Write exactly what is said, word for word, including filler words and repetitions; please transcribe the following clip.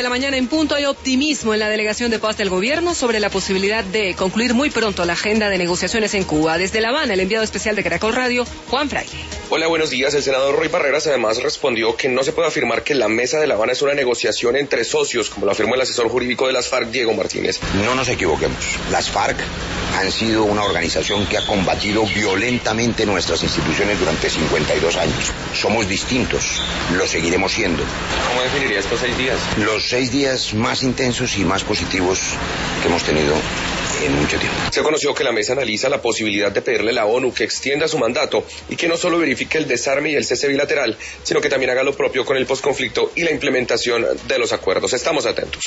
mañana en punto hay optimismo en la delegación de paz del gobierno sobre la posibilidad de concluir muy pronto la agenda de negociaciones en Cuba. Desde La Habana, el enviado especial de Caracol Radio, Juan Fraile. Hola, buenos días. El senador Roy Barreras además respondió que no se puede afirmar que la mesa de La Habana es una negociación entre socios, como lo afirmó el asesor jurídico de las FARC, Diego Martínez. No nos equivoquemos. Las FARC han sido una organización que ha combatido violentamente nuestras instituciones durante cincuenta y dos años. Somos distintos, lo seguiremos siendo. ¿Cómo definiría estos seis días? Los seis días más intensos y más positivos que hemos tenido en mucho tiempo. Se conoció que la mesa analiza la posibilidad de pedirle a la ONU que extienda su mandato y que no solo verifique el desarme y el cese bilateral, sino que también haga lo propio con el posconflicto y la implementación de los acuerdos. Estamos atentos.